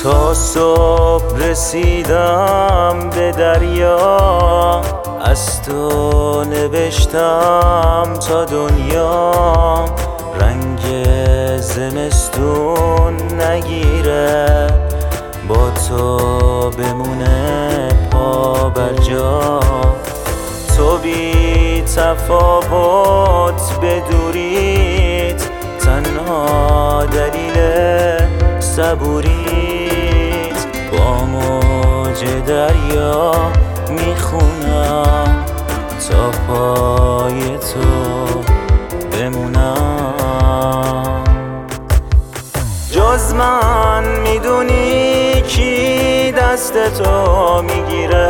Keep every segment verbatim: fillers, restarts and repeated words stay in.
تا صبح رسیدم به دریا، از تو نوشتم تا دنیا رنگ زمستون نگیره، با تو بمونه پا بر جا. تو بی تفاوت به دوریت، تنها دلیل صبوریت، با موج دریا میخونم تا پای تو بمونم. جز من میدونی کی دست تو میگیره،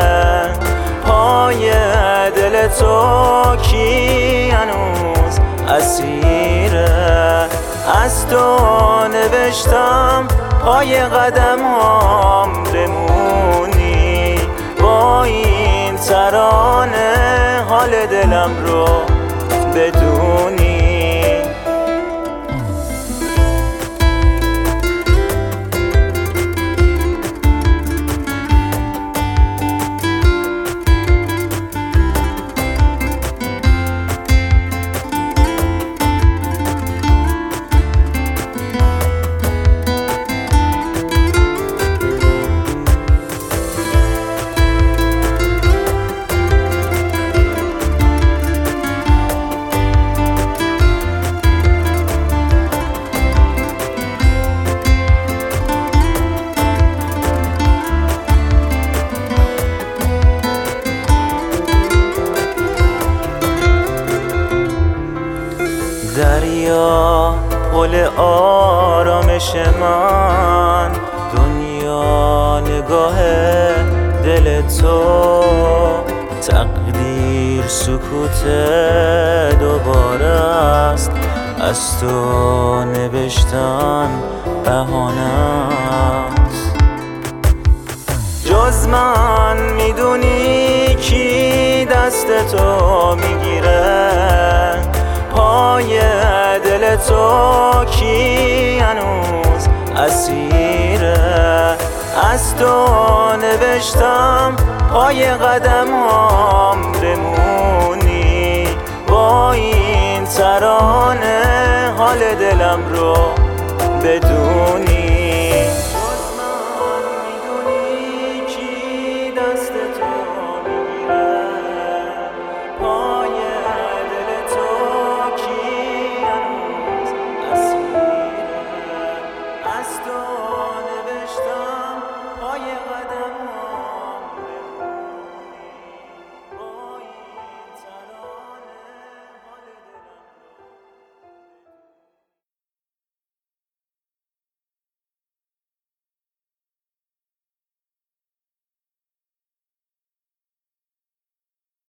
پای دل تو کی هنوز اسیره. از تو نوشتم پای قدمام بمونی، با این ترانه حال دلم رو بدونی. دریا پل آرامش من، دنیا نگاه دل تو، تقدیر سکوت دوباره است، از تو نوشتن بهانه است. جز من میدونی کی دست تو میگیره، پای دل تو کی هنوز اسیره. از تو نوشتم پای قدمام بمونی، با این ترانه حال دلم رو بدونی.